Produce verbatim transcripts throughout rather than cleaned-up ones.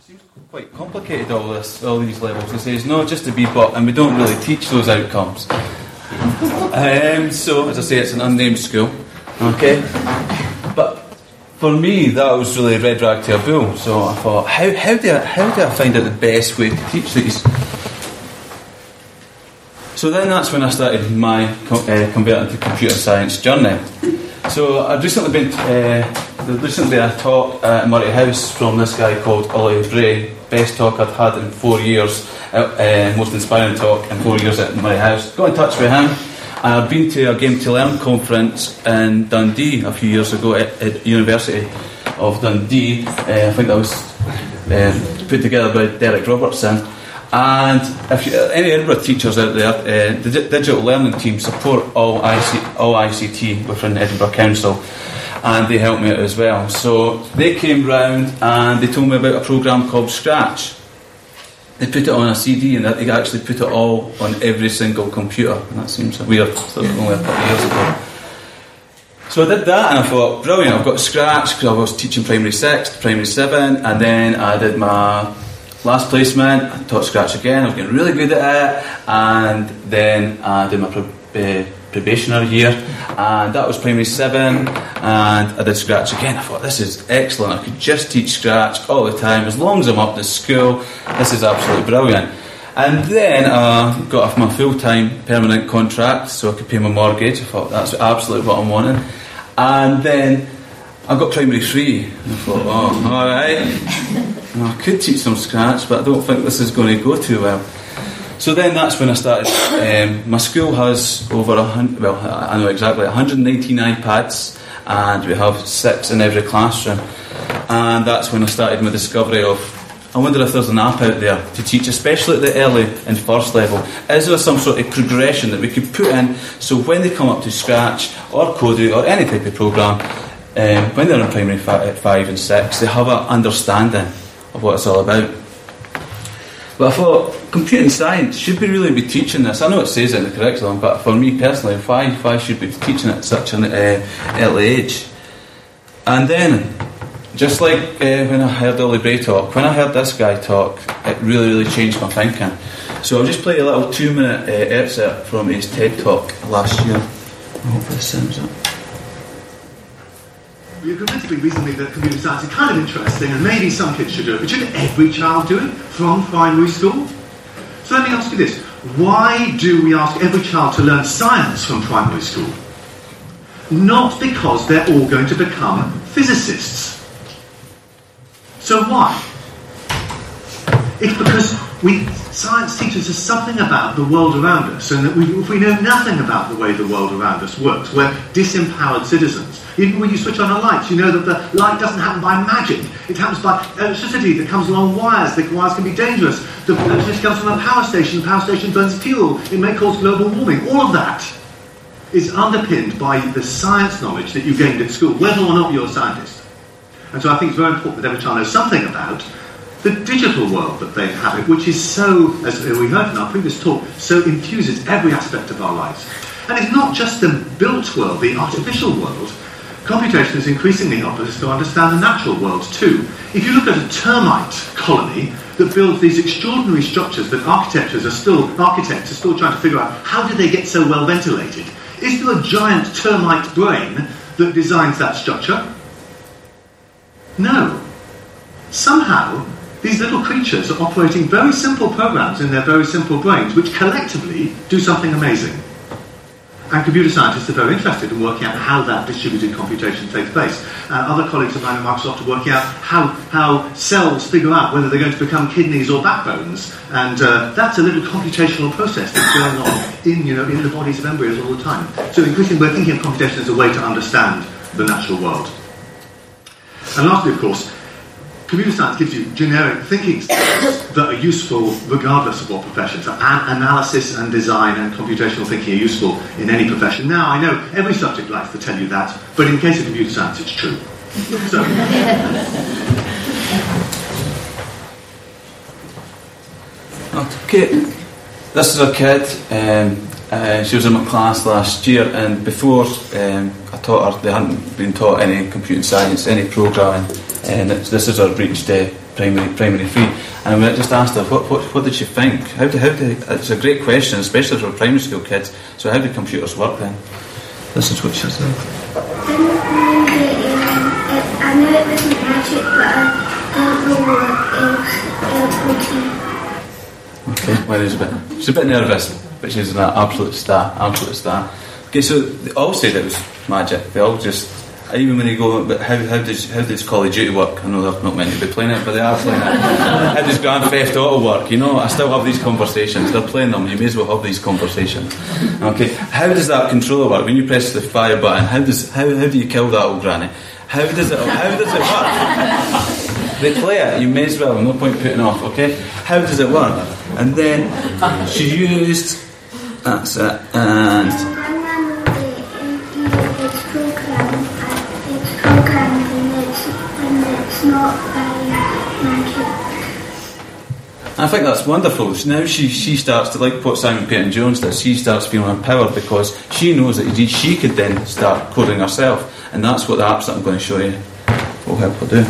seems quite complicated, all this, all these levels. They say it's not just a B P O T, and we don't really teach those outcomes. um, so, as I say, it's an unnamed school. Okay, but for me, that was really a red rag to a bull. So I thought, how how do I how do I find out the best way to teach these? So then that's when I started my uh, converting to computer science journey. So I'd recently been uh, there's recently a talk at Murray House from this guy called Ollie Bray, best talk I'd had in four years, uh, uh, most inspiring talk in four years at Murray House. Got in touch with him, and I'd been to a Game to Learn conference in Dundee a few years ago at, at University of Dundee. Uh, I think that was uh, put together by Derek Robertson. And if you, any Edinburgh teachers out there, uh, the D- digital learning team support all I C, all I C T within Edinburgh Council, and they helped me out as well. So they came round and they told me about a programme called Scratch. They put it on a C D and they actually put it all on every single computer. And that seems weird, so it was only a couple of years ago. So I did that and I thought, brilliant, I've got Scratch, because I was teaching primary six to primary seven, and then I did my last placement, I taught Scratch again, I was getting really good at it, and then I did my pro- uh, probationary year, and that was primary seven, and I did Scratch again. I thought, this is excellent, I could just teach Scratch all the time, as long as I'm up to school, this is absolutely brilliant. And then I got off my full-time permanent contract, so I could pay my mortgage. I thought, that's absolutely what I'm wanting. And then I got primary three, and I thought, oh, alright. I could teach some Scratch, but I don't think this is going to go too well. So then that's when I started. Um, my school has over a hundred, well, I know exactly, one hundred nineteen iPads, and we have six in every classroom. And that's when I started my discovery of, I wonder if there's an app out there to teach, especially at the early and first level. Is there some sort of progression that we could put in, so when they come up to Scratch or Coding or any type of programme, um, when they're in primary five, five and six, they have an understanding of what it's all about. But I thought, computing science should be really be teaching this. I know it says it in the curriculum, but for me personally, why, why should be teaching it at such an uh, early age? And then, just like uh, when I heard Ollie Bray talk, when I heard this guy talk, it really, really changed my thinking. So I'll just play a little two-minute uh, excerpt from his TED talk last year. I hope this sounds up. You can basically reasonably that computer science is kind of interesting, and maybe some kids should do it, but should every child do it from primary school? So let me ask you this. Why do we ask every child to learn science from primary school? Not because they're all going to become physicists. So why? It's because we science teaches us something about the world around us, and that we, if we know nothing about the way the world around us works, we're disempowered citizens. Even when you switch on a light, you know that the light doesn't happen by magic. It happens by electricity that comes along wires. The wires can be dangerous. The electricity comes from a power station. The power station burns fuel. It may cause global warming. All of that is underpinned by the science knowledge that you gained at school, whether or not you're a scientist. And so I think it's very important that every child knows something about the digital world that they inhabit, which is so, as we heard in our previous talk, so infuses every aspect of our lives. And it's not just the built world, the artificial world. Computation is increasingly helping us to understand the natural world too. If you look at a termite colony that builds these extraordinary structures that architects are still architects are still trying to figure out how did they get so well ventilated, is there a giant termite brain that designs that structure? No. Somehow, these little creatures are operating very simple programs in their very simple brains, which collectively do something amazing. And computer scientists are very interested in working out how that distributed computation takes place. And other colleagues of mine at Microsoft are working out how, how cells figure out whether they're going to become kidneys or backbones. And uh, that's a little computational process that's going on in, you know, in the bodies of embryos all the time. So increasingly we're thinking of computation as a way to understand the natural world. And lastly, of course, computer science gives you generic thinking skills that are useful regardless of what profession. So an- analysis and design and computational thinking are useful in any profession. Now, I know every subject likes to tell you that, but in the case of computer science, it's true. So, okay, this is a kid. Um, uh, she was in my class last year, and before um, I taught her, they hadn't been taught any computer science, any programming. and it's, this is our reached uh, primary primary three. And I just asked her, what, what, what did she think? How do, how do, it's a great question, especially for primary school kids. So how do computers work then? This is what she said. I know it wasn't magic, but I don't know what else it would be. Okay, well, she's a bit, she's a bit nervous, but she's an absolute star, absolute star. Okay, so they all said it was magic. They all just, even when they go, but how, how does how does Call of Duty work? I know they're not meant to be playing it, but they are playing it. How does Grand Theft Auto work? You know, I still have these conversations. They're playing them. You may as well have these conversations. Okay, how does that controller work? When you press the fire button, how does how how do you kill that old granny? How does it how does it work? They play it. You may as well. No point putting off. Okay, how does it work? And then she used. That's it. And. I think that's wonderful. So now she she starts to, like what Simon Peyton-Jones does, she starts feeling empowered because she knows that indeed she could then start coding herself, and that's what the apps that I'm going to show you will help her do.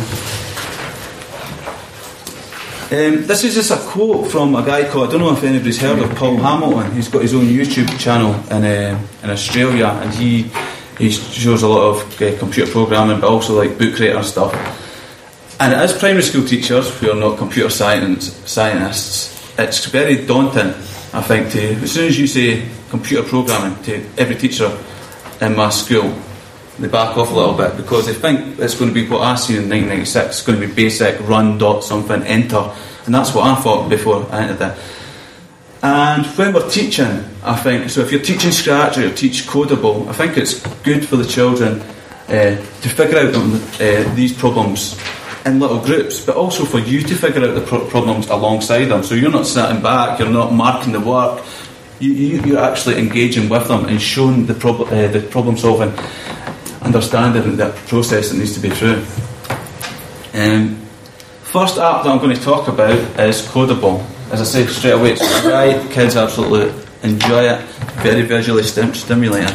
Um, this is just a quote from a guy called, I don't know if anybody's heard of Paul Hamilton. He's got his own YouTube channel in uh, in Australia, and he he shows a lot of uh, computer programming, but also like book creator stuff. And as primary school teachers, who are not computer science, scientists, it's very daunting, I think, to, as soon as you say computer programming to every teacher in my school, they back off a little bit because they think it's going to be what I seen in nineteen ninety-six, it's going to be basic, run, dot, something, enter, and that's what I thought before I entered it. And when we're teaching, I think, so if you're teaching Scratch or you teach Codable, I think it's good for the children uh, to figure out them, uh, these problems in little groups, but also for you to figure out the pro- problems alongside them. So you're not sitting back, you're not marking the work, you, you, you're actually engaging with them and showing the, prob- uh, the problem solving, understanding the process that needs to be through. Um, first app that I'm going to talk about is Codable. As I say straight away, it's great, kids absolutely enjoy it, very visually stim- stimulating.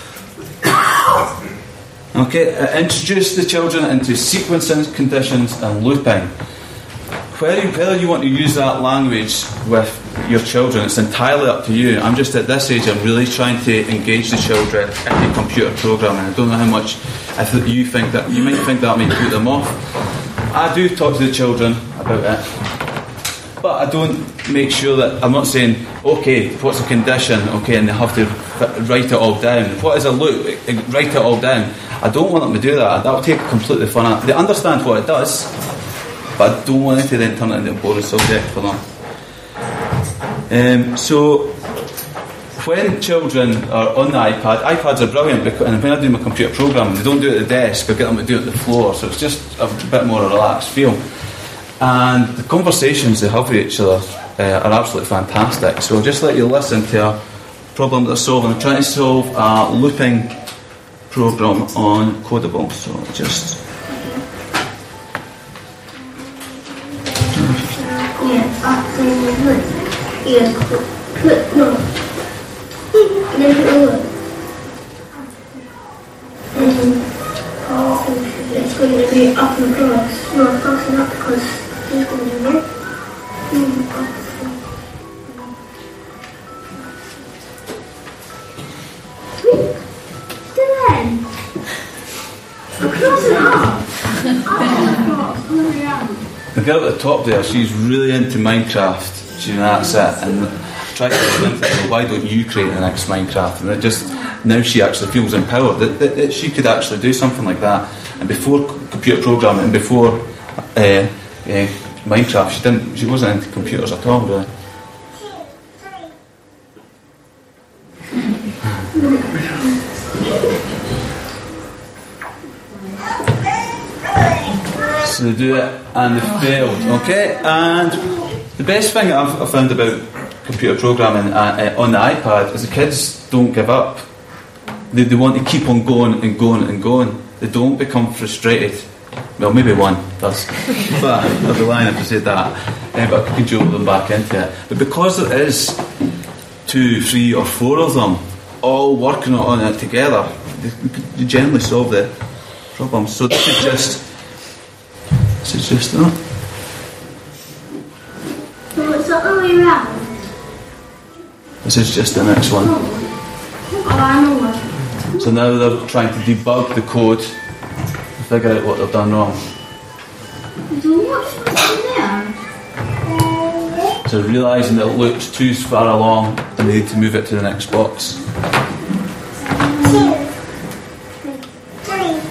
Okay, uh, introduce the children into sequencing, conditions and looping. Whether, whether you want to use that language with your children, it's entirely up to you. I'm just at this age, I'm really trying to engage the children into computer programming. I don't know how much I th- you think that, you might think that may put them off. I do talk to the children about it, but I don't make sure that, I'm not saying, okay, what's a condition, okay, and they have to write it all down. What is a loop? Write it all down. I don't want them to do that. That'll take completely fun out. They understand what it does, but I don't want it to then turn it into a boring subject for them. Um, so, when children are on the iPad, iPads are brilliant, because, and when I do my computer programming, they don't do it at the desk, I get them to do it at the floor, so it's just a bit more a relaxed feel. And the conversations they have with each other uh, are absolutely fantastic. So I'll just let you listen to a problem that they're solving. They're trying to solve a looping program on Codable. So just... Yeah, up and look. Yeah, put, no. And then put over. And oh, it's going to be up and across. No, across and up because he's going to do it. Mm, up. The girl at the top there, she's really into Minecraft. She's that's it, and try to explain to her, why don't you create the next Minecraft? And it just now she actually feels empowered that, that, that she could actually do something like that. And before computer programming and before uh, uh, Minecraft, she didn't. She wasn't into computers at all, really. So they do it and they failed, okay? And the best thing I've, I've found about computer programming uh, uh, on the iPad is the kids don't give up. They, they want to keep on going and going and going. They don't become frustrated. Well, maybe one does. But I'd be lying if I said that. Uh, but I can juggle them back into it. But because there is two, three or four of them all working on it together, they, they generally solve the problem. So this is just is just that. So it's the other way around. This is just the next one. Oh, I know what. So now they're trying to debug the code to figure out what they've done wrong. So what's there? So realising that it looks too far along and they need to move it to the next box. Two. Three.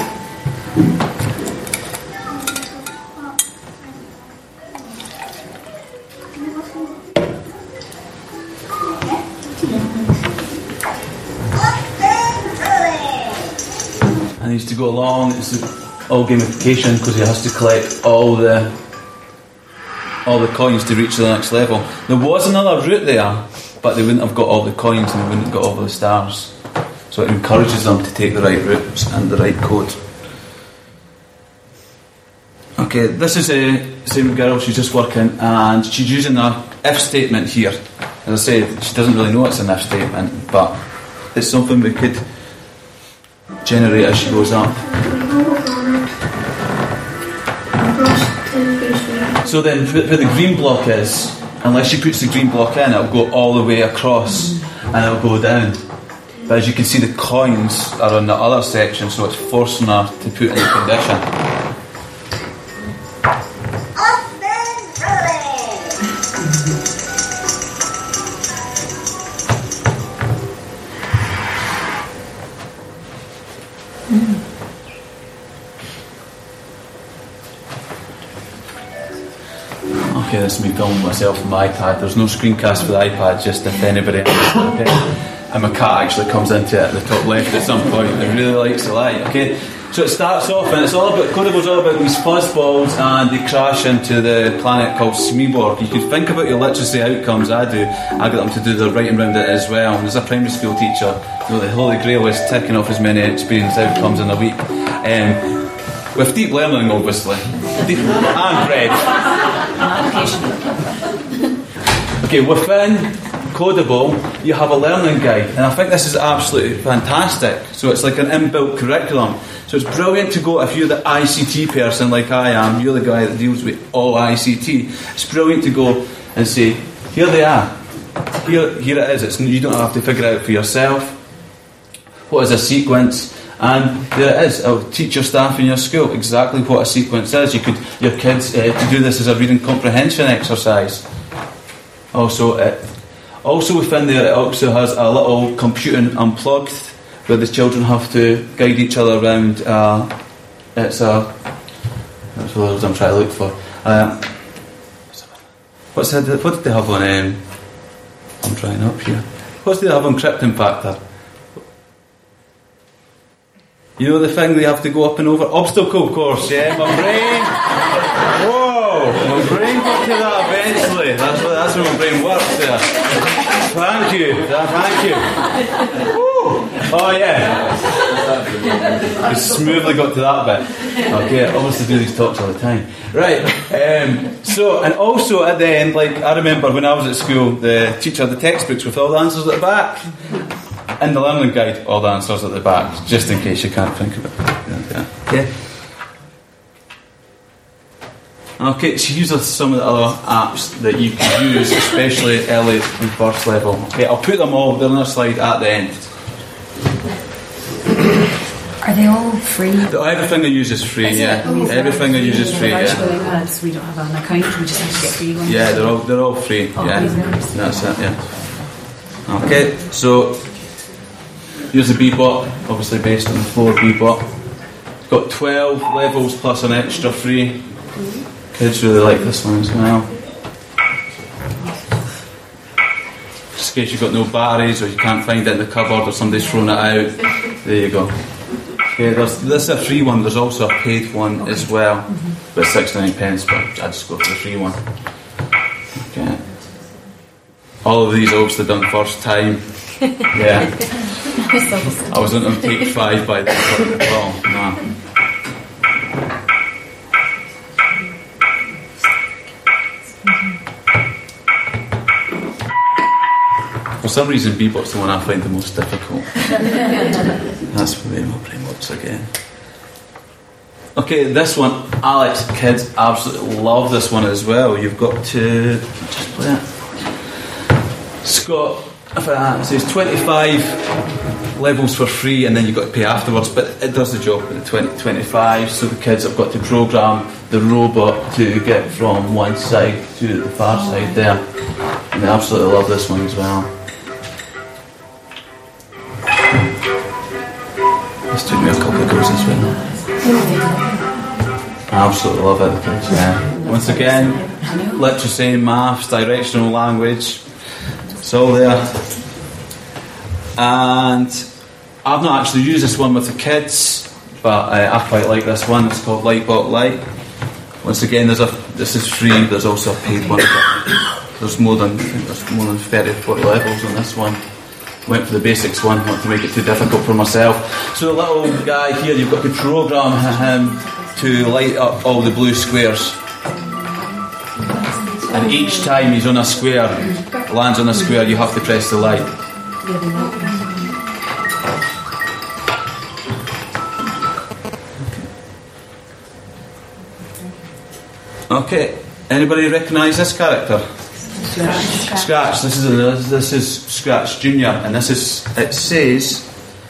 And he needs to go along. It's all gamification because he has to collect all the all the coins to reach the next level. There was another route there, but they wouldn't have got all the coins and they wouldn't have got all the stars. So it encourages them to take the right routes and the right code. Okay, this is a same girl. She's just working and she's using a if statement here. As I said, she doesn't really know it's an if statement, but it's something we could generate as she goes up. So then, where the green block is, unless she puts the green block in, it'll go all the way across and it'll go down. But as you can see, the coins are on the other section, so it's forcing her to put in the condition. Okay, this is me filming myself on my iPad. There's no screencast for the iPad, just if anybody else. Okay. And my cat actually comes into it at the top left at some point and really likes the light. Okay, so it starts off and it's all about, Codeable's all about these fuzzballs and they crash into the planet called Smeeborg. You could think about your literacy outcomes. I do. I get them to do the writing around it as well. And as a primary school teacher, you know, the Holy Grail is ticking off as many experience outcomes in a week. Um, with deep learning, obviously. Deep, and bread. Okay, within Codeable, you have a learning guide, and I think this is absolutely fantastic. So it's like an inbuilt curriculum. So it's brilliant to go, if you're the I C T person like I am, you're the guy that deals with all I C T, it's brilliant to go and say, here they are. Here, here it is. It's, you don't have to figure it out for yourself. What is a sequence? And there it is. It'll teach your staff in your school exactly what a sequence is. You could, your kids, uh, to do this as a reading comprehension exercise. Also, it, also within there, it also has a little computing unplugged where the children have to guide each other around. Uh, it's a that's the words I'm trying to look for. Um, what's that? What did they have on? Um, I'm trying up here. What did they have on Krypton Factor? You know the thing they have to go up and over? Obstacle course, yeah, my brain. Whoa, my brain got to that eventually. That's what, that's where my brain works there. Thank you, thank you. Woo. Oh yeah. We smoothly got to that bit. Okay, I obviously do these talks all the time. Right, um, so, and also at the end, like, I remember when I was at school, the teacher had the textbooks with all the answers at the back. In the learning guide, all the answers at the back, just in case you can't think of it. Okay. Okay, so these are some of the other apps that you can use, especially early in first level. Okay, I'll put them all, they're on a slide at the end. Are they all free? Everything I use is free, is yeah. Oh, everything I use is free, yeah. iPads, we don't have an account, we just have to get free ones. Yeah, they're all they're all free. Oh, yeah, that's it. Yeah. Okay, so here's the Bebop, obviously based on the four Bebop. It's got twelve levels plus an extra free. Kids really like this one as well. Just in case you've got no batteries or you can't find it in the cupboard or somebody's thrown it out, there you go. Okay, there's, this is a free one, there's also a paid one okay. as well, mm-hmm. but sixty-nine pence, but I just go for the free one. Okay. All of these obviously done first time. Yeah. I was on take five by the well, no. For some reason, Bebop's the one I find the most difficult. That's the way my brain works again. Okay, this one. Alex, kids absolutely love this one as well. You've got to just play it. Scott, if it says twenty-five levels for free, and then you've got to pay afterwards, but it does the job with the twenty, twenty-five. So the kids have got to program the robot to get from one side to the far side there, and they absolutely love this one as well. This took me a couple of goes as well. I absolutely love it, the kids, yeah. Once again, literacy, maths, directional language, it's all there. And I've not actually used this one with the kids, but uh, I quite like this one. It's called Lightbot Lite. Once again, there's a this is free. There's also a paid one. There's more than I think there's more than thirty, forty levels on this one. Went for the basics one, not to make it too difficult for myself. So the little guy here, you've got to program him to light up all the blue squares. And each time he's on a square, lands on a square, you have to press the light. Okay, anybody recognise this character? Scratch. Scratch. This is a, this is Scratch Junior, and this is it says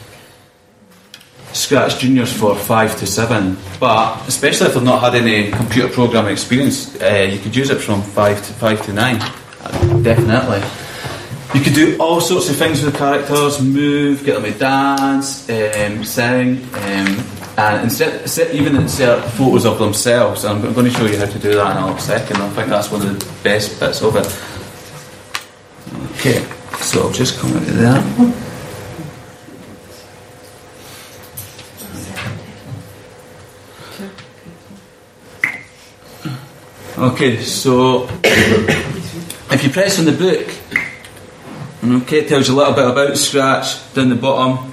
Scratch Junior's for five to seven, but especially if they've not had any computer programming experience, uh, you could use it from five to five to nine. Uh, definitely. You could do all sorts of things with the characters: move, get them to dance, um, sing, um, and instead, even insert photos of themselves. I'm going to show you how to do that in a little second. I think that's one of the best bits of it. Okay, so I'll just come out of there. Okay, so if you press on the book, okay, it tells you a little bit about Scratch down the bottom.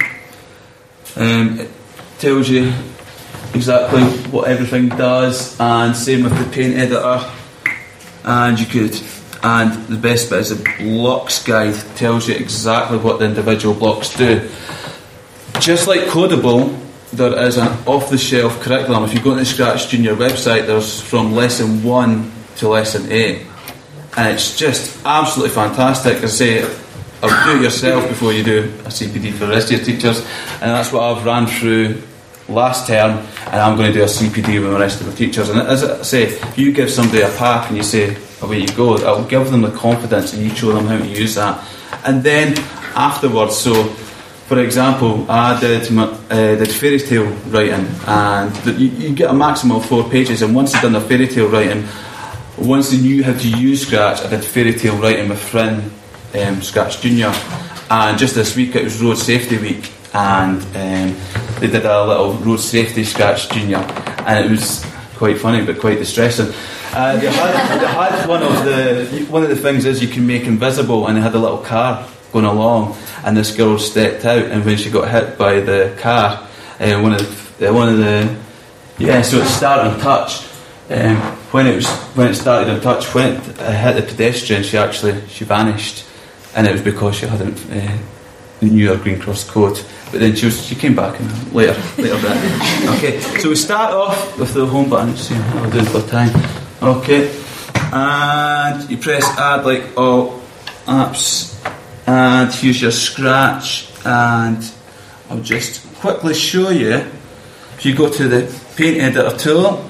Um, it tells you exactly what everything does, and same with the paint editor. And you could, and the best bit is the blocks guide, tells you exactly what the individual blocks do. Just like Codable, there is an off-the-shelf curriculum. If you go to the Scratch Junior website, there's from lesson one to lesson eight, and it's just absolutely fantastic. As I say, or do it yourself before you do a C P D for the rest of your teachers, and that's what I've ran through last term, and I'm going to do a C P D with the rest of the teachers. And as I say, if you give somebody a pack and you say, away you go, it'll give them the confidence and you show them how to use that. And then afterwards, so for example, I did my, uh, did fairy tale writing, and the, you, you get a maximum of four pages, and once you've done the fairy tale writing, once they knew how to use Scratch, I did fairy tale writing with Frin, um, Scratch Junior, and just this week it was Road Safety Week, and um, they did a little Road Safety Scratch Junior, and it was quite funny but quite distressing. Uh, they, had, they had one of the one of the things is you can make invisible, and they had a little car going along, and this girl stepped out, and when she got hit by the car, uh, one of the one of the yeah, so it started on touch. Um, when it was when it started on touch, when it uh, hit the pedestrian, she actually she vanished, and it was because she hadn't uh, knew her Green Cross code. But then she was, she came back in later later bit. Okay, so we start off with the home button. See, I'll do it for time. Okay, and you press add like all apps, and here's your Scratch, and I'll just quickly show you. If you go to the paint editor tool,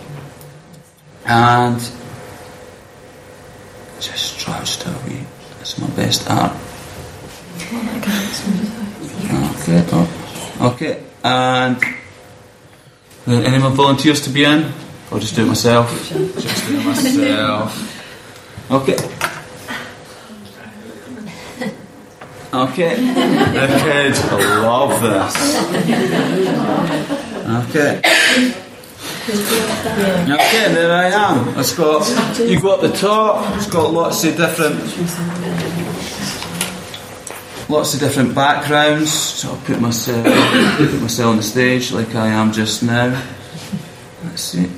and just try to a wee. That's my best art. Okay, oh, okay, and any more volunteers to be in? I'll just do it myself. Just do it myself. Okay. Okay. The kids love this. Okay. Okay, there I am. It's got, you go up the top, it's got lots of different lots of different backgrounds. So I'll put myself put myself on the stage like I am just now. Let's see.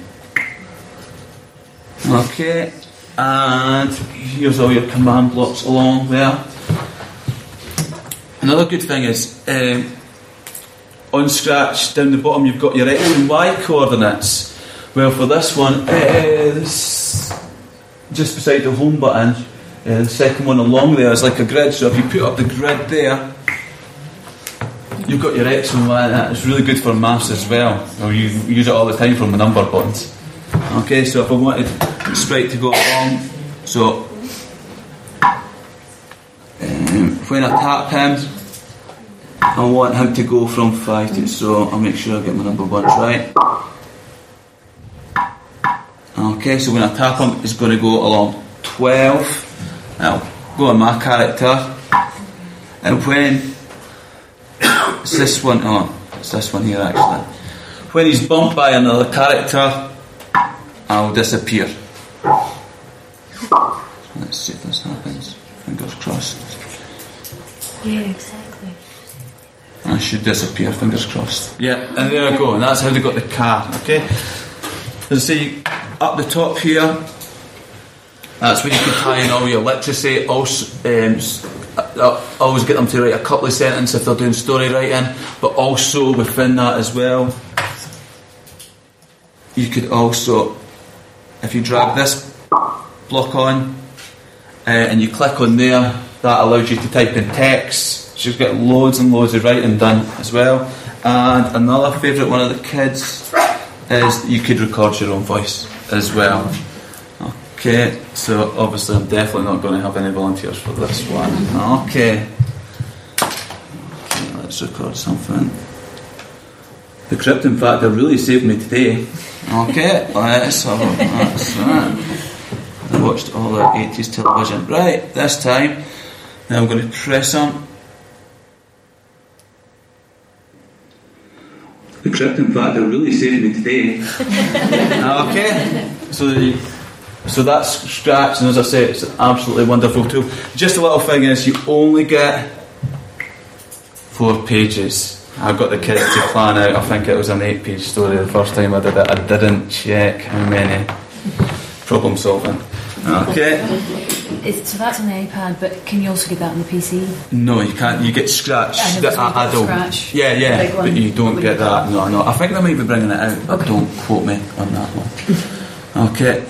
Okay, and here's all your command blocks along there. Another good thing is um, on Scratch, down the bottom you've got your X and Y coordinates. Well, for this one, uh, this, just beside the home button, uh, the second one along there is like a grid. So if you put up the grid there, you've got your X and Y. That is really good for maths as well. Or you use it all the time from the number buttons. Okay, so if I wanted Sprite to go along, so um, when I tap him, I want him to go from five to. So I'll make sure I get my number ones right. Okay, so when I tap him, it's going to go along twelve. I'll go on my character, and when it's this one, oh, it's this one here actually. When he's bumped by another character, I'll disappear. Let's see if this happens. Fingers crossed. Yeah, exactly. I should disappear, fingers crossed. Yeah, and there I go, and that's how they got the car, okay? As I say, up the top here, that's where you can tie in all your literacy. Also, um, I always get them to write a couple of sentences if they're doing story writing, but also within that as well, you could also, if you drag this block on uh, and you click on there, that allows you to type in text. So you've got loads and loads of writing done as well. And another favourite one of the kids is you could record your own voice as well. Okay, so obviously I'm definitely not going to have any volunteers for this one. Okay, okay, let's record something. The Krypton Factor really saved me today. Okay, let's have a that's that. I watched all the eighties television. Right, this time, now I'm going to press on. The Krypton Factor really saved me today. Okay, so the, so that's Scratch, and as I say, it's an absolutely wonderful tool. Just a little thing is, you only get four pages. I got the kids to plan out, I think it was an eight page story the first time I did it. I didn't check how many. Problem solving. Okay. It's, so that's on the iPad, but can you also get that on the P C? No, you can't. You get Scratch. I The I, adult. Scratch. Yeah, yeah, but you don't get that. No, no. I think they might be bringing it out, but okay. Don't quote me on that one. Okay.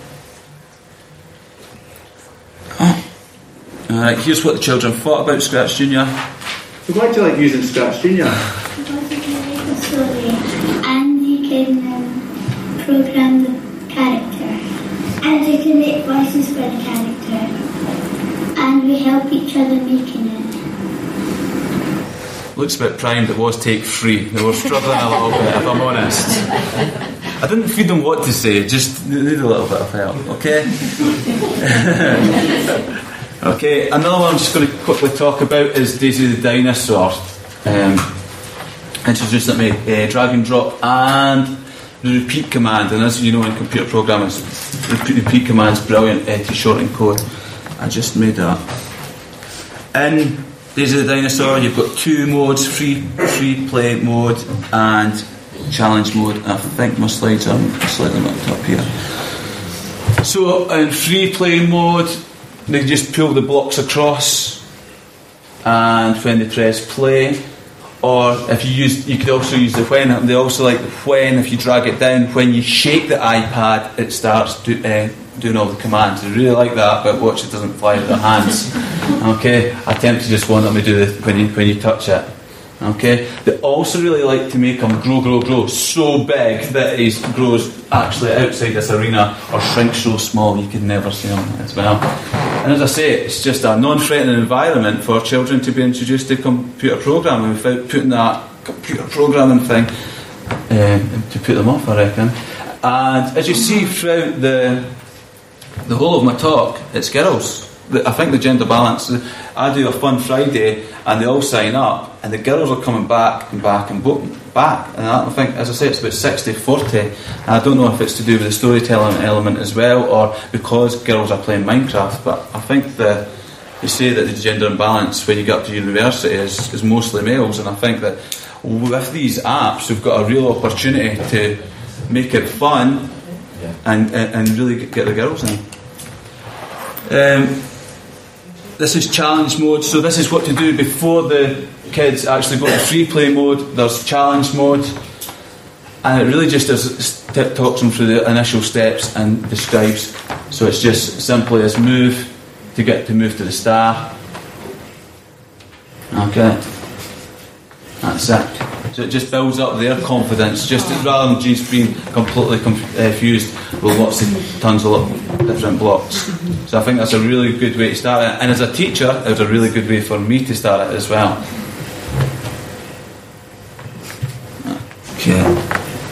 Alright, here's what the children thought about Scratch Junior. So why do you like using Scratch Junior? Because you can make a story and you can um, program the character. And you can make voices for the character. And we help each other making it. Looks a bit primed, it was take three. They were struggling a little bit, if I'm honest. I didn't feed them what to say, just need a little bit of help, okay? Okay, another one I'm just going to quickly talk about is Daisy the Dinosaur. Um, introduced at me, uh, drag and drop and the repeat command. And as you know in computer programming, the repeat command is brilliant uh, to shorten code. I just made that. In Daisy the Dinosaur, you've got two modes: free free play mode and challenge mode. I think my slides are slightly mucked up here. So in free play mode, they just pull the blocks across, and when they press play, or if you use, you could also use the when. They also like the when. If you drag it down, when you shake the iPad, it starts do, uh, doing all the commands. They really like that, but watch it doesn't fly with their hands. Okay, I tend to just want them to do the when you when you touch it. Okay, they also really like to make him grow, grow, grow so big that he grows actually outside this arena, or shrink so small you could never see him as well. And as I say, it's just a non-threatening environment for children to be introduced to computer programming without putting that computer programming thing um, to put them off, I reckon. And as you see throughout the the whole of my talk, it's girls. I think the gender balance, I do a fun Friday and they all sign up and the girls are coming back and back and back, and I think, as I say, it's about sixty forty, and I don't know if it's to do with the storytelling element as well or because girls are playing Minecraft, but I think the, they say that the gender imbalance when you get up to university is, is mostly males, and I think that with these apps we've got a real opportunity to make it fun and, and, and really get the girls in. Um, This is challenge mode, so this is what to do before the kids actually go to free play mode. There's challenge mode, and it really just is t- talks them through the initial steps and describes. So it's just simply as move to get to move to the star. Okay, that's it. So it just builds up their confidence, just as, rather than just being completely confused with lots of tons of different blocks. So I think that's a really good way to start it. And as a teacher, it was a really good way for me to start it as well. Okay.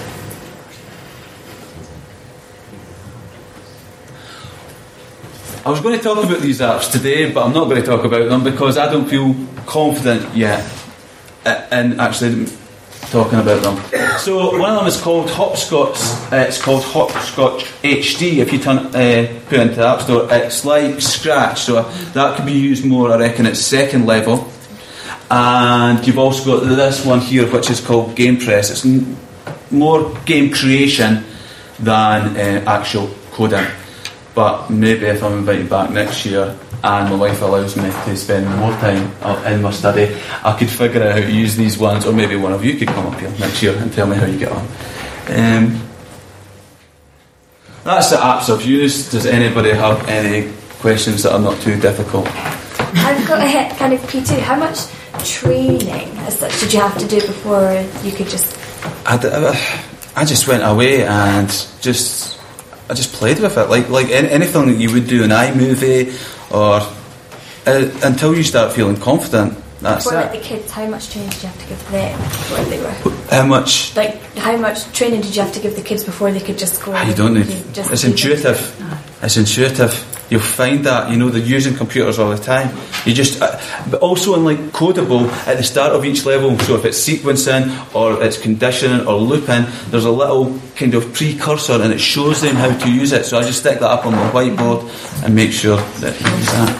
I was going to talk about these apps today, but I'm not going to talk about them because I don't feel confident yet in actually talking about them. So one of them is called Hopscotch. Uh, it's called Hopscotch H D. If you turn, uh, put it into the App Store, it's like Scratch. So that could be used more, I reckon, at second level. And you've also got this one here, which is called Game Press. It's n- more game creation than uh, actual coding. But maybe if I'm invited back next year and my wife allows me to spend more time in my study, I could figure out how to use these ones, or maybe one of you could come up here next year and tell me how you get on. Um, that's the apps I've used. Does anybody have any questions that are not too difficult? I've got a kind of P two. How much training as such did you have to do before you could just... I, I just went away and just... I just played with it, like like any, anything that you would do in iMovie, or uh, until you start feeling confident. That's for it. Like the kids, how much training did you have to give them before they were? How much? Like how much training did you have to give the kids before they could just go? You don't need. Just it's intuitive. It's intuitive. You'll find that, you know, they're using computers all the time. You just, uh, but also in like Codable at the start of each level. So if it's sequencing or it's conditioning or looping, there's a little kind of precursor and it shows them how to use it. So I just stick that up on my whiteboard and make sure that you use that.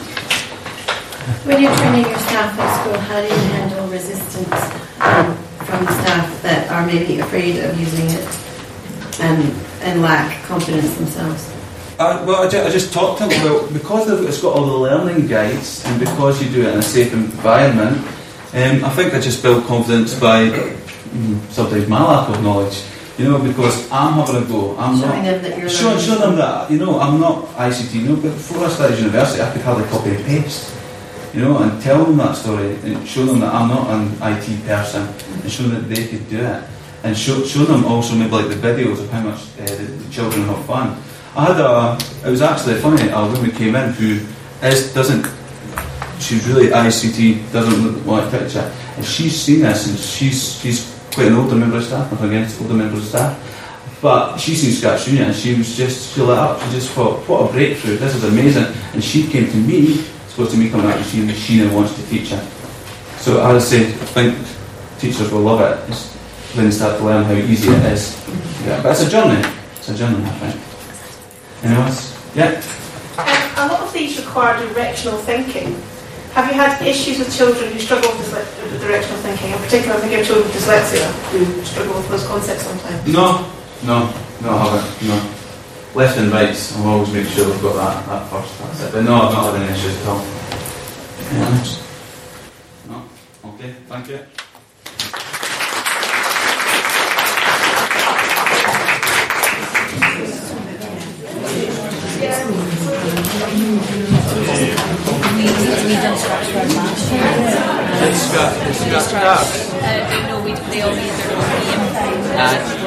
When you're training your staff at school, how do you handle resistance um, from the staff that are maybe afraid of using it and and lack confidence themselves? Uh, well, I just, I just talked to them about, because it's got all the learning guides and because you do it in a safe environment, um, I think I just build confidence by mm, sometimes my lack of knowledge, you know, because I'm having a go. I'm Showing not, them that you're show, learning. show them that, you know, I'm not I C T, you know, but before I started university I could hardly copy and paste, you know, and tell them that story and show them that I'm not an I T person and show them that they could do it. And show, show them also maybe like the videos of how much uh, the, the children have fun. I had a, it was actually funny, a woman came in who is, doesn't, she's really I C T, doesn't look like a picture, and she's seen this, and she's she's quite an older member of staff, nothing against older members of staff, but she's seen Scratch Junior and she was just, she lit up, she just thought, what a breakthrough, this is amazing, and she came to me, supposed to me coming out and she, she now wants to teach her. So I would say, I think teachers will love it, it's when they start to learn how easy it is. Yeah, but it's a journey, it's a journey, I think. Anyone else? Yeah? Um, a lot of these require directional thinking. Have you had issues with children who struggle with, dysle- with directional thinking? In particular, I'm thinking of children with dyslexia who struggle with those concepts sometimes. No, no, no, I haven't. No. Left and rights, I'll always make sure we've got that, that first. That's it. But no, I've not had any issues at all. Anyone else? No? Okay, thank you. We done Scratch for last year. It's Scratch. It's Scratch. Uh, no, we, they all made their own game. Uh,